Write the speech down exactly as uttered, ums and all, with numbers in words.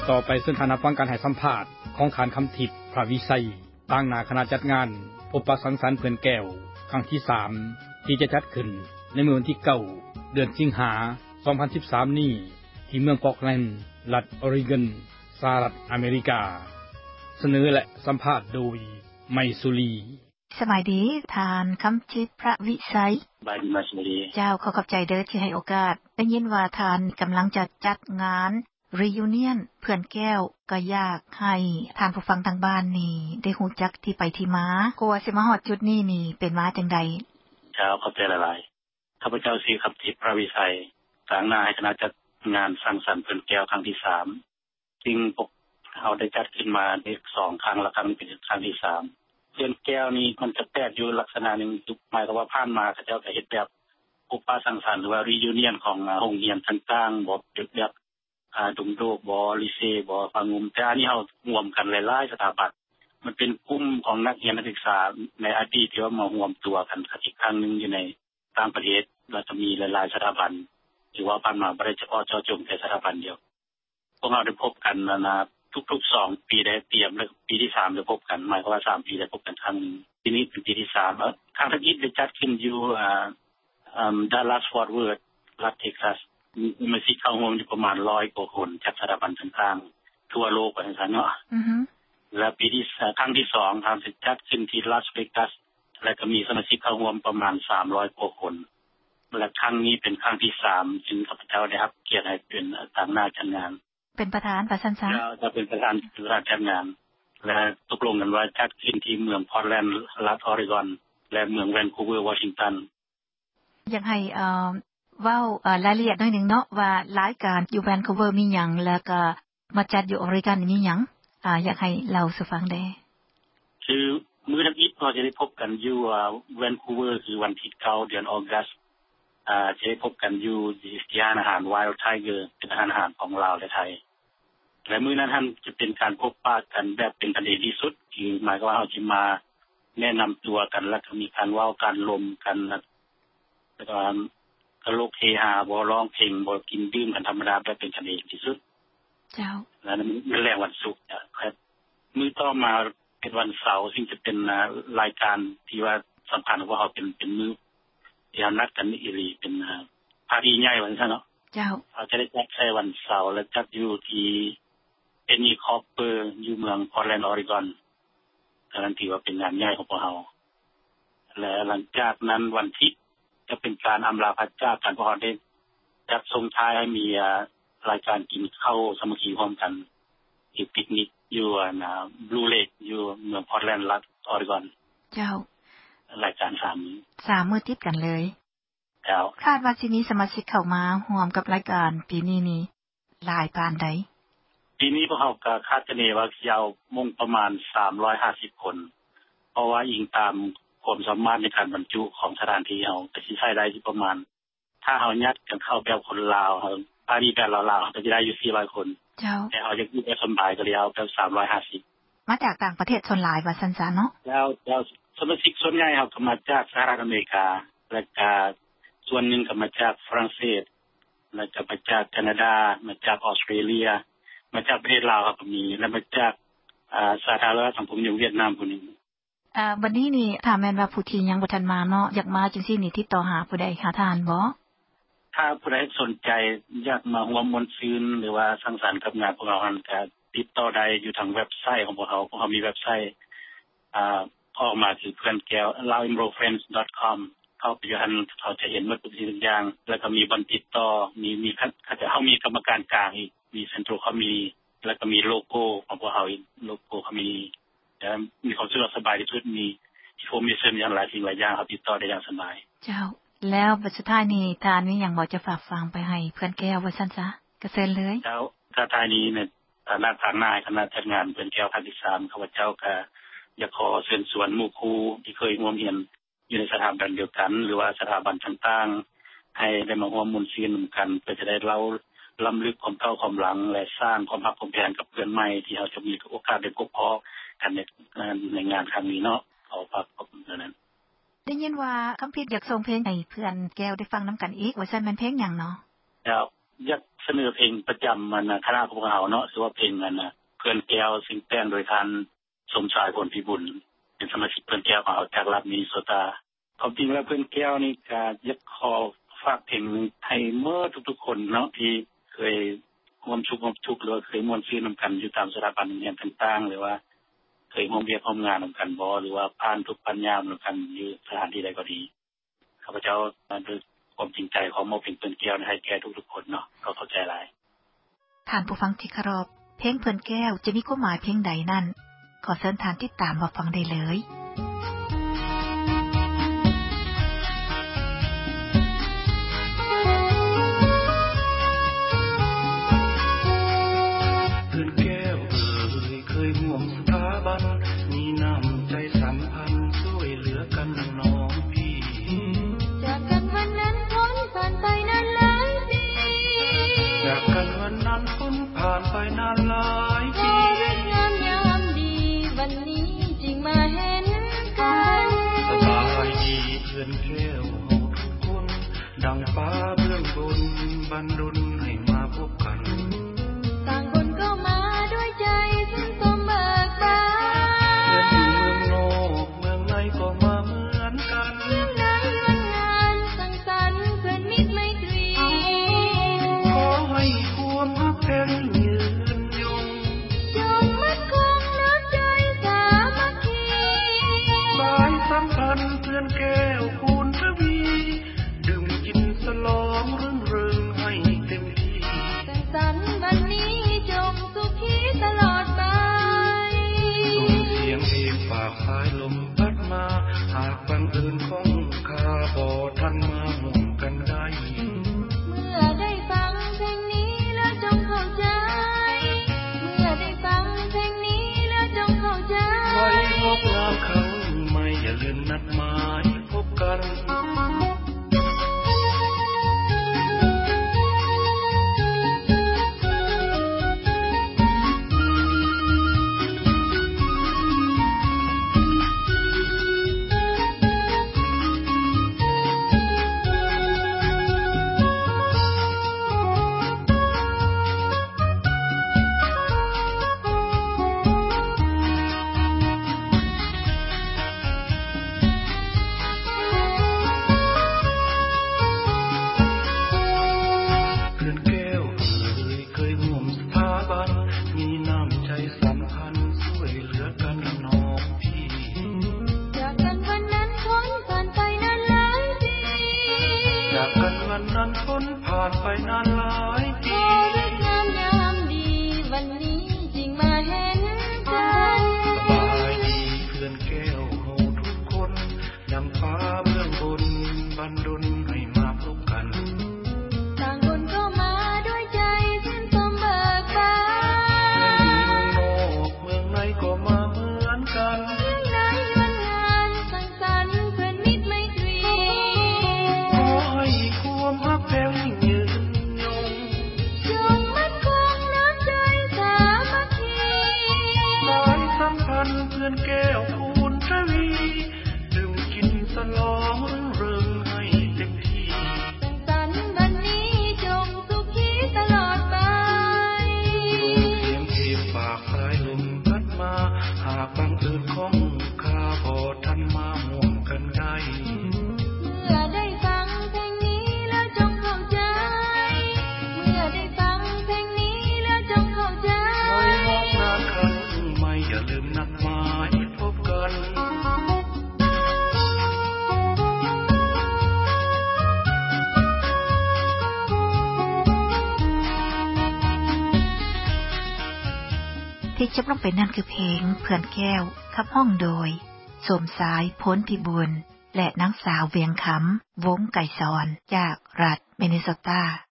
ต่อไปซึ่งทานฟังการให้สัมภาษณ์ของขานคำทิพย์พระวิชัยต่างหน้าคณะจัดงานพบปะสังสรรค์เพื่อนแก้วครั้งที่สามที่จะจัดขึ้นในเมื่อวันที่เก้าเดือนสิงหาคมสองพันสิบสามนี้ที่เมืองปอร์ตแลนด์รัฐออริกอนสหรัฐอเมริกาเสนอและสัมภาษณ์โดยไมสุรีสวัสดีทานคำทิพย์พระวิชัยบายดีมาสุรีเจ้าขอขอบใจเด้อที่ให้โอกาสได้ยินว่าทานกำลังจะจัดงาน reunion เพื่อนแก้วก็อยากให้ทานผู้ฟังทางบ้านนี่ได้ฮู้จักที่ไปที่มากว่าสิมาฮอดจุดนี้นี่เป็นมาจังได๋เจ้าขอบใจหลายๆข้าพเจ้าชื่อคำทิพย์พระวิชัยสร้างหน้าให้คณะจัดงานสร้างสรรค์เพื่อนแก้วครั้งที่สามซึ่งพวกเราได้จัดขึ้นมาได้สองครั้งแล้วครั้งนี้เป็นครั้งที่สามเพื่อนแก้วนี้มันจะแปลกอยู่ลักษณะนึงหมายความว่าผ่านมาเขาเจ้าก็เฮ็ดแบบพบปะสังสรรค์หรือว่า reunion ของโรงเรียนต่างๆบ่แบบอ่าดุงโดกบ่ลิเซบ่ฟางุมแต่อันนี้เฮารวมกันหลายๆสถาบันมันเป็นกลุ่มของนักเรียนนักศึกษาในอดีตที่ว่ามารวมตัวกันอีกครั้งนึงอยู่ในต่างประเทศแล้วจะมีหลายๆสถาบันหรือว่าผ่านมาบ่ได้เฉพาะเจาะจงแต่สถาบันเดียวพวกเราได้พบกันนะทุกๆสองปีได้เตรียมแล้วปีที่สามได้พบกันหมายความว่าสามปีได้พบกันครั้งนึงปีนี้เป็นปีที่สามแล้วครั้งที่ได้จัดขึ้นอยู่อ่าอืม Dallas Fort Worth รัฐเท็กซัสมีสิเข้าร่วมอยู่ประมาณร้อยกว่าคนจากสถาบันต่างๆทั่วโลกว่าซั่นเนาะอือฮึและปีที่ครั้งที่สองทำจัดขึ้นที่ลาสเวกัสและก็มีสมาชิกเข้าร่วมประมาณสามร้อยกว่าคนและครั้งนี้เป็นครั้งที่สามซึ่งข้าพเจ้าได้รับเกียรติให้เป็นต่างหน้าจัดงานเป็นประธานประชันซะจะเป็นประธานจัดงานและตกลงกันว่าจัดขึ้นที่เมืองพอร์ตแลนด์รัฐออริกอนและเมืองแวนคูเวอร์วอชิงตันอยากให้เอ่อเว้าเอ่อรายละเอียดหน่อยนึงเนาะว่ารายการอยู่แวนคูเวอร์มีหยังแล้วก็มาจัดอยู่ออริกอนมีหยังอ่าอยากให้เล่าสู่ฟังได้คือมื้ออาทิตย์ก็จะได้พบกันอยู่แวนคูเวอร์คือวันที่เก้าเดือนออกัสอ่าจะได้พบกันอยู่ที่ร้านอาหาร Wild Tiger เป็นอาหารของลาวและไทยและมื้อนั้นท่านจะเป็นการพบปะกันแบบเป็นกันเองที่สุดคือหมายความว่าเฮาสิมาแนะนําตัวกันแล้วก็มีการเว้ากันลมกันแล้วก็ตลกเฮฮาบ่ร้องเพลงบ่กินดื่มกันธรรมดาแบบเป็นกันเองที่สุดเจ้าแล้วมื้อแรกวันศุกร์ครับมื้อต่อมาเป็นวันเสาร์ซึ่งจะเป็นรายการที่ว่าสําคัญว่าเฮาเป็นเป็นมื้อที่นัดกันอีหลีเป็นปาร์ตี้ใหญ่ว่าซั่นเนาะเจ้าเฮาจะได้จัดใช้วันเสาร์และจัดอยู่ที่เอ็น อี Copper อยู่เมืองพอร์ตแลนด์ออริกอนการันตีว่าเป็นงานใหญ่ของพวกเฮาและหลังจากนั้นวันที่จะเป็นการอำลาพระเจ้ากันพอได้จัดส่งท้ายให้มีรายการกินข้าวสามัคคีพร้อมกันที่ปิกนิกอยู่นะบลูเลกอยู่เมืองพอร์ตแลนด์รัฐออริกอนเจ้ารายการสามมื้อสามมื้อติดกันเลยเจ้าคาดว่าสิมีสมาชิกเข้ามาร่วมกับรายการปีนี้นี่หลายปานใดปีนี้พวกเฮาก็คาดคะเนว่าสิเอามุ่งประมาณสามร้อยห้าสิบคนเพราะว่าอิงตามความสามารถในการบรรจุของสถานที่เฮาก็สิใช้ได้อยู่ประมาณถ้าเฮายัดกันเข้าแบบคนลาวเฮาปารีแบบลาวๆก็สิได้อยู่สี่ร้อยคนเจ้าแต่เฮาจะอยู่แบบสบายก็เลยเอาแบบสามร้อยห้าสิบมาจากต่างประเทศส่วนหลายว่าซั่นซะเนาะแล้วแล้วสมาชิกส่วนใหญ่เฮาก็มาจากสหรัฐอเมริกาและก็ส่วนนึงก็มาจากฝรั่งเศสและก็มาจากแคนาดามาจากออสเตรเลียมาจากประเทศลาวก็มีและมาจากอ่าสาธารณรัฐสังคมนิวเวียดนามพุ่นนี่อ่าวันนี้นี่ถ้าแม่นว่าผู้ที่ยังบ่ทันมาเนาะอยากมาจังซี่นี่ติดต่อหาผู้ใดหาทานบ่ถ้าผู้ใดสนใจอยากมาร่วมมวลซื่นหรือว่าสังสรรค์กับงานพวกเรานั้นก็ติดต่อได้อยู่ทางเว็บไซต์ของพวกเราพวกเรามีเว็บไซต์อ่าออกมาคือเพื่อนแก้ว ลาว เอ็ม โอ เฟรนด์ ดอท คอม เข้าไปอยู่หั่นเขาจะเห็นหมดทุกสิ่งทุกอย่างแล้วก็มีบันติดต่อมีมีเขาจะเฮามีกรรมการกลางอีกมีเซ็นทรัลคอมมิตี้แล้วก็มีโลโก้ของพวกเราอีกโลโก้คอมมิตี้แต่มีความสะดวกสบายที่สุดมีอินโฟเมชั่นอย่างหลายสิ่งหลายอย่างครับติดต่อได้อย่างสบายเจ้าแล้วบัดสุดท้ายนี้ทานมีหยังบ่จะฝากฟังไปให้เพื่อนแก้วว่าซั่นซะก็เชิญเลยเจ้าถ้าท้ายนี้เนี่ยคณะทางนายคณะจัดงานเพื่อนแก้วครั้งที่สามข้าพเจ้าก็อยากขอเชิญชวนหมู่ครูที่เคยร่วมเรียนอยู่ในสถาบันเดียวกันหรือว่าสถาบันต่างๆให้ได้มาร่วมมุนซื่นกันเพื่อจะได้เล่าล้ำลึกความเก่าความหลังและสร้างความรักความแพงกับเพื่อนใหม่ที่เราจะมีโอกาสได้พบพบกันในในงานครั้งนี้เนาะขอฝากขอบคุณนั้นได้ยินว่าคำพิษอยากส่งเพลงให้เพื่อนแก้วได้ฟังนํากันอีกว่าซั่นแม่นเพลงหยังเนาะแล้วอยากเสนอเพลงประจํามันคณะของเราเนาะชื่อว่าเพลงนั้นน่ะเพื่อนแก้วซึ่งแต่งโดยท่านสมชายผลพิบูลเป็นสมาชิกเพื่อนแก้วของเราจากรัฐมินนิโซตาความจริงแล้วเพื่อนแก้วนี่ก็อยากขอฝากเพลงให้เมื่อทุกๆคนเนาะที่เคยร่วมชุกร่วมทุกข์หรือเคยม่วนซื่นนํากันอยู่ตามสถาบันเรียนต่างๆหรือว่าเคยร่วมเรียนร่วมงานนํากันบ่หรือว่าผ่านทุกปัญญานํากันอยู่สถานที่ใดก็ดีข้าพเจ้าด้วยความจริงใจขอมอบเพลงเพื่อนแก้วให้แก่ทุกๆคนเนาะก็เข้าใจหลายท่านผู้ฟังที่เคารพเพลงเพื่อนแก้วจะมีความหมายเพียงใดนั้นขอเชิญท่านติดตามมาฟังได้เลยเพื่อนแก้วเอ่ยเคยร่วมสถาบันมีน้ำใจสัมพันธ์ช่วยเหลือกันน้องพี่จากกันวันนั้นพ้นผ่านไปนานหลายปีจากกันวันนั้นพ้นผ่านไปนานหลายปีงามยามดีวันนี้จึงมาเห็นกันสบายดีเพื่อนแก้วเฮาทุกคนดังฟ้าเบื้องบนบันดลให้มาพบกันต่างคนก็มาด้วยใจซึ่งสมเบิกบานเพื่อนอยู่เมืองนอกเมืองในก็มาเหมือนกันเรื่องใดวันงานสังสรรค์เพื่อนมิตรไมตรีขอให้ความรักแท้ยืนยงจงมั่นคงน้ำใจสามัคคีสายสัมพันธ์เพื่อนแก้วคูณทวีดื่มกินสลองรื่นเริงให้เต็มที่สังสรรค์วันนี้จงสุขีตลอดไปส่งเสียงเพลงฝากสายลมพัดมาหากบังเอิญของข้าบ่ทันมาห่วงกันได้เมื่อได้ฟังเพลงนี้แล้วจงเข้าใจเมื่อได้ฟังเพลงนี้แล้วจงเข้าใจไว้พบงามครั้งใหม่อย่าลืมนัดหมายพบกันนั้นพ้นผ่านไปนานหลายปีงามยามดีวันนี้จึงมาเห็นกันสบายดีเพื่อนแก้วเฮาทุกคนดังฟ้าเบื้องบนบันดลให้มาพบกันต่างคนก็มาด้วยใจสิ้นสมเบิกบานเมืองนอกเมืองในก็มาเหมือนกันเรื่องใดวันงานสังสรรค์เพื่อนมิตรไมตรีขอให้ความรักแท้ยืนยงจงมั่นคงน้ำใจสามัคคีสายสัมพันธ์เพื่อนแก้วคูณทวีดื่มกินสลองรื่นเริงให้เต็มที่สังสรรค์วันนี้จงสุขีตลอดไปเสียงเพลงฝากสายลมพัดมาหากบังเอิญของข้าบ่ทันมาห่วงกันได้เมื่อได้ฟังเพลงนี้แล้วจงเข้าใจเมื่อได้ฟังเพลงนี้แล้วจงเข้าใจไว้พบงานครั้งใหม่อย่าลืมนัดหมายพบกันที่จบลงไปนั่นคือเพลงเพื่อนแก้วขับห้องโดยสมสายพ้นพิบูลและนางสาวเวียงคำวงไก่สอนจากรัฐมินนิโซตา